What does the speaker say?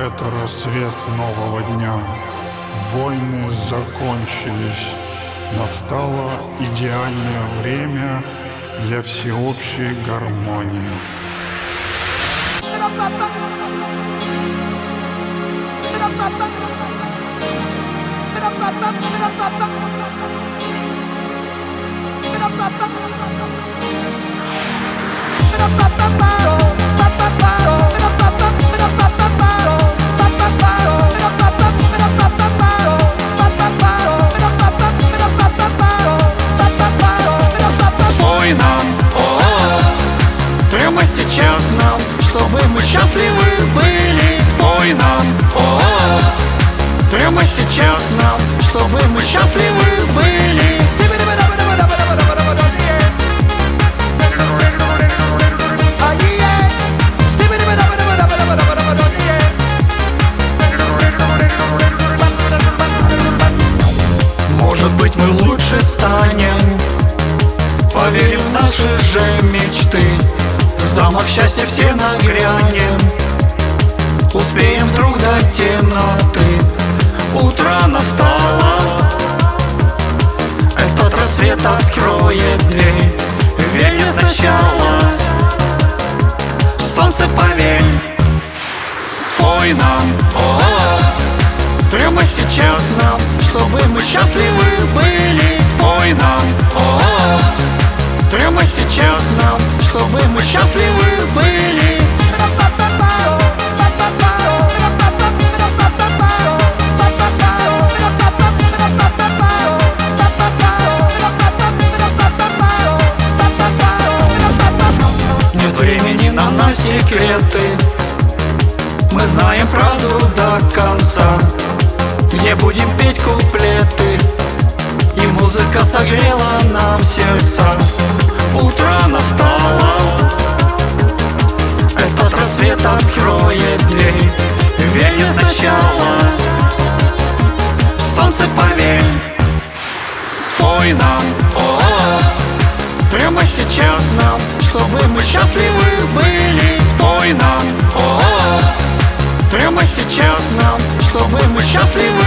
Это рассвет нового дня. Войны закончились. Настало идеальное время для всеобщей гармонии. Спой нам, прямо сейчас нам, чтобы мы счастливы были. Спой нам, прямо сейчас нам, чтобы мы счастливы были. Может быть, мы лучше станем, поверим в наши же мечты. В замок счастья все нагрянем, успеем вдруг до темноты. Утро настало, этот рассвет откроет дверь. Верь сначала, солнце поверь. Спой нам, прямо сейчас нам, чтобы мы счастливы были. Спой нам, прямо сейчас нам, чтобы мы счастливы были. Нет времени на секреты, мы знаем правду до конца. Где будем петь куплеты, и музыка согрела нам сердца. Утро настало, этот рассвет откроет дверь. Верь сначала, солнце поверь. Спой нам, прямо сейчас нам, чтобы мы счастливы были. Спой нам, прямо сейчас нам, чтобы мы счастливы